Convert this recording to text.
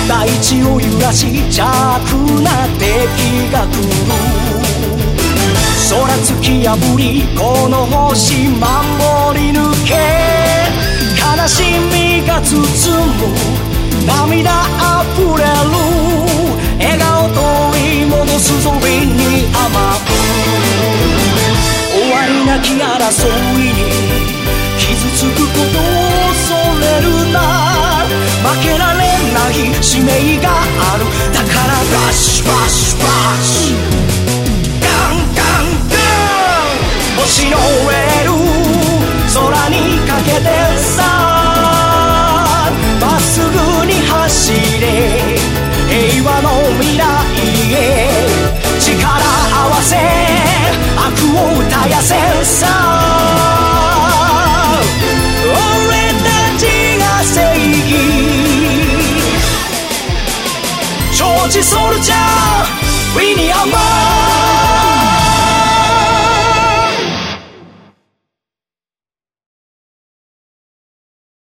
大地を揺らし邪悪な敵が来る。空突き破りこの星守り抜け、悲しみが包む涙あふれる、笑顔取り戻すぞ理に甘う。終わりなき争いに傷つくことを恐れるな。負けられない使命がある。だからラッシュラッシュラッシュ、ガンガンガン星の上る空にかけてさ、まっすぐに走れ平和の未来へ。力合わせ悪を絶やせさ、俺たちが正義。ジョージソルジャーウィニアマー